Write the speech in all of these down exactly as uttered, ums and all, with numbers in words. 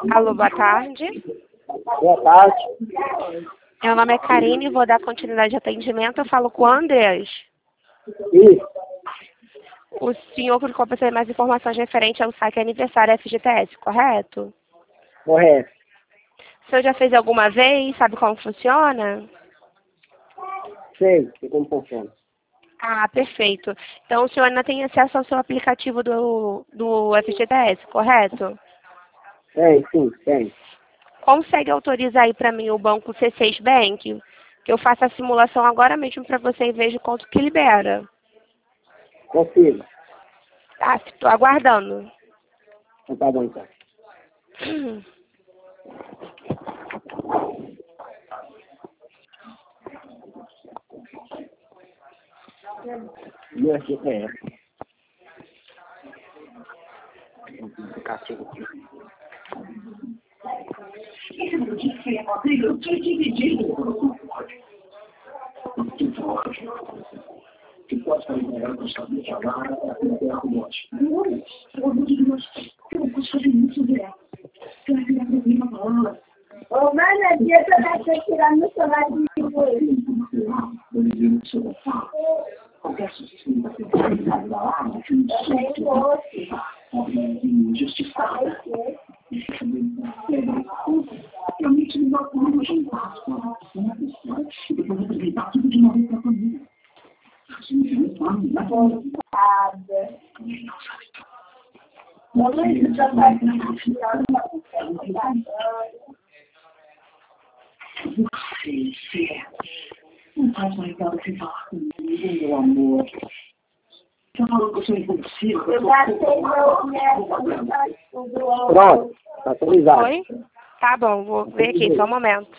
Alô, boa tarde. Boa tarde. Meu nome é Karine, vou dar continuidade de atendimento. Eu falo com o Andreas. Isso. O senhor procurou para saber mais informações referente ao saque aniversário F G T S, correto? Correto. O senhor já fez alguma vez? Sabe como funciona? Sei, sei como funciona. Ah, perfeito. Então o senhor ainda tem acesso ao seu aplicativo do, do F G T S, correto? Tem, sim, tem. Consegue autorizar aí para mim o banco C seis Bank? Que eu faça a simulação agora mesmo para você e veja quanto que libera. Consigo. Tá, estou aguardando. Então tá bom, então. Meu G P S. Aplicativo aqui. Eu tinha dividido. Que pode fazer melhor para saber que agora é a morte. Não, pelo amor de Deus, eu não posso fazer isso, Zé. Eu não tenho problema agora. Ô, mano, a dia que eu tava tirando o celular de hoje. Eu liguei no seu sofá. Qualquer sucesso da felicidade da alma, que não sei o que injustiçado. Eu me tive uma coisa de jantar. E depois eu aproveitar tudo de novo para a família. Coitada. Mamãe, já vai tirar Você, Zé, não faz mais nada sem falar comigo, meu amor. Você falou que eu sou impulsivo. Eu gastei meu neto. Pronto, tá autorizado. Oi? Tá bom, vou ver aqui, só um momento.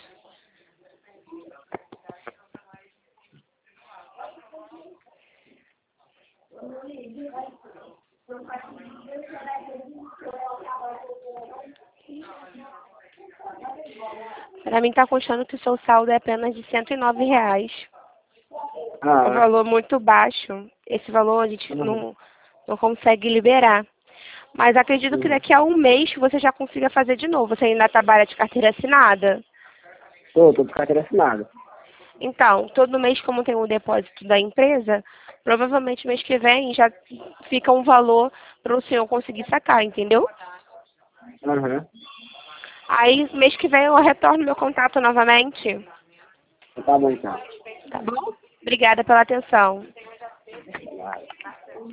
Para mim tá constando que o seu saldo é apenas de cento e nove reais. É um Ah, valor muito baixo. Esse valor a gente Uhum. não, não consegue liberar. Mas acredito que Uhum. daqui a um mês você já consiga fazer de novo. Você ainda trabalha de carteira assinada? tô, tô de carteira assinada. Então, todo mês, como tem um depósito da empresa, provavelmente mês que vem já fica um valor para o senhor conseguir sacar, entendeu? Aham. Aí, mês que vem eu retorno meu contato novamente. Tá bom, então. Tá bom? Obrigada pela atenção. Vai.